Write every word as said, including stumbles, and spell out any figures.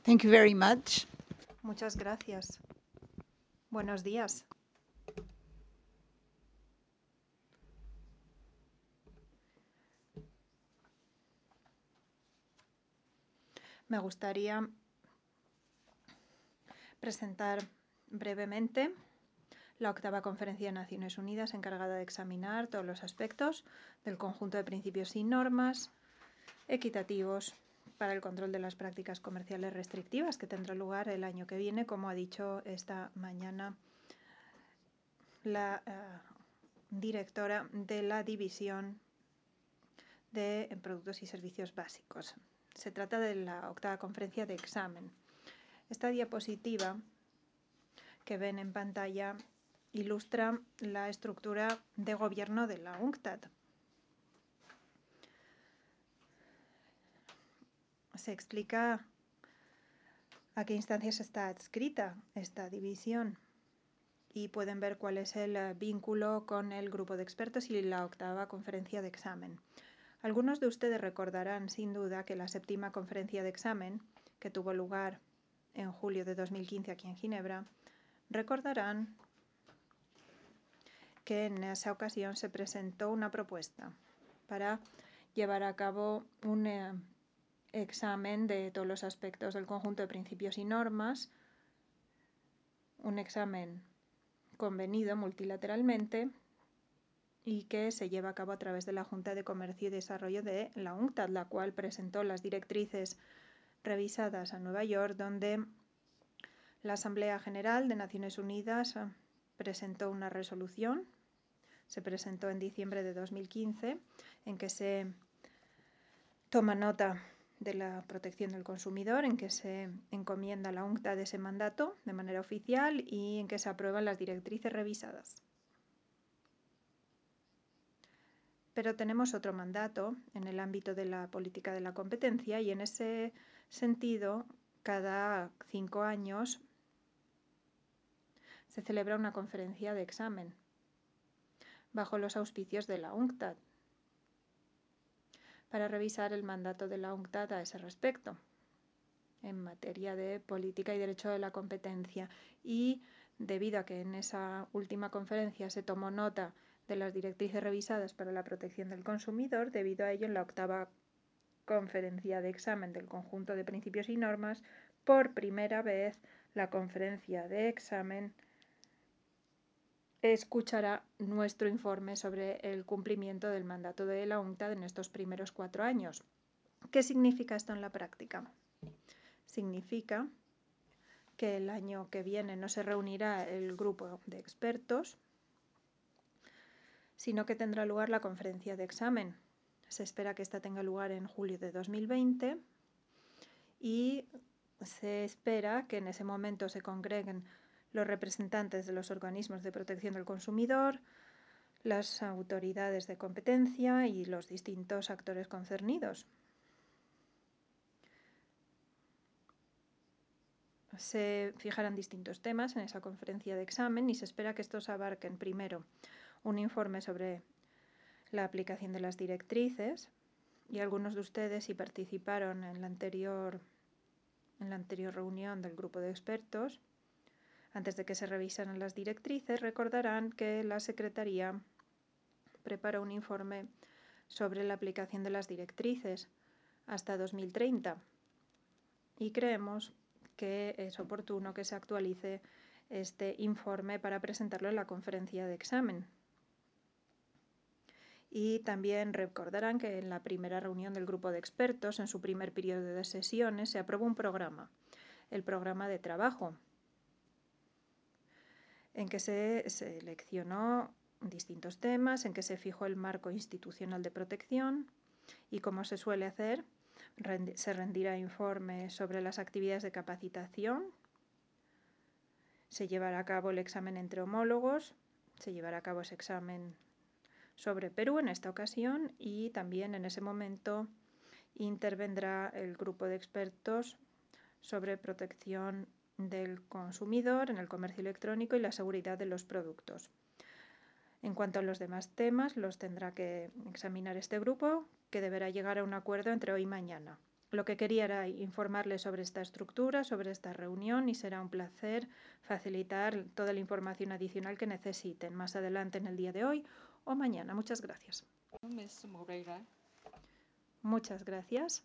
Thank you very much. Muchas gracias. Buenos días. Me gustaría presentar brevemente la octava Conferencia de Naciones Unidas encargada de examinar todos los aspectos del conjunto de principios y normas equitativos para el control de las prácticas comerciales restrictivas que tendrá lugar el año que viene, como ha dicho esta mañana la uh, directora de la División de Productos y Servicios Básicos. Se trata de la octava conferencia de examen. Esta diapositiva que ven en pantalla ilustra la estructura de gobierno de la UNCTAD. Se explica a qué instancias está adscrita esta división y pueden ver cuál es el vínculo con el grupo de expertos y la octava conferencia de examen. Algunos de ustedes recordarán sin duda que la séptima conferencia de examen, que tuvo lugar en julio de dos mil quince aquí en Ginebra, recordarán que en esa ocasión se presentó una propuesta para llevar a cabo un eh, examen de todos los aspectos del conjunto de principios y normas, un examen convenido multilateralmente y que se lleva a cabo a través de la Junta de Comercio y Desarrollo de la UNCTAD, la cual presentó las directrices revisadas a Nueva York, donde la Asamblea General de Naciones Unidas presentó una resolución. Se presentó en diciembre de dos mil quince, en que se toma nota de la protección del consumidor, en que se encomienda a la UNCTAD ese mandato de manera oficial y en que se aprueban las directrices revisadas. Pero tenemos otro mandato en el ámbito de la política de la competencia y en ese sentido, cada cinco años se celebra una conferencia de examen bajo los auspicios de la UNCTAD para revisar el mandato de la UNCTAD a ese respecto en materia de política y derecho de la competencia. Y debido a que en esa última conferencia se tomó nota de las directrices revisadas para la protección del consumidor, debido a ello en la octava conferencia de examen del conjunto de principios y normas, por primera vez la conferencia de examen escuchará nuestro informe sobre el cumplimiento del mandato de la UNCTAD en estos primeros cuatro años. ¿Qué significa esto en la práctica? Significa que el año que viene no se reunirá el grupo de expertos, sino que tendrá lugar la conferencia de examen. Se espera que esta tenga lugar en julio de dos mil veinte y se espera que en ese momento se congreguen los representantes de los organismos de protección del consumidor, las autoridades de competencia y los distintos actores concernidos. Se fijarán distintos temas en esa conferencia de examen y se espera que estos abarquen primero un informe sobre la aplicación de las directrices, y algunos de ustedes, si participaron en la anterior, en la anterior reunión del grupo de expertos, antes de que se revisaran las directrices, recordarán que la Secretaría preparó un informe sobre la aplicación de las directrices hasta dos mil treinta y creemos que es oportuno que se actualice este informe para presentarlo en la conferencia de examen. Y también recordarán que en la primera reunión del grupo de expertos, en su primer periodo de sesiones, se aprobó un programa, el programa de trabajo, en que se seleccionó distintos temas, en que se fijó el marco institucional de protección y, como se suele hacer, se rendirá informe sobre las actividades de capacitación, se llevará a cabo el examen entre homólogos, se llevará a cabo ese examen sobre Perú en esta ocasión y también en ese momento intervendrá el grupo de expertos sobre protección del consumidor en el comercio electrónico y la seguridad de los productos. En cuanto a los demás temas, los tendrá que examinar este grupo, que deberá llegar a un acuerdo entre hoy y mañana. Lo que quería era informarles sobre esta estructura, sobre esta reunión, y será un placer facilitar toda la información adicional que necesiten más adelante en el día de hoy o mañana. Muchas gracias. Miz Moreira. Muchas gracias.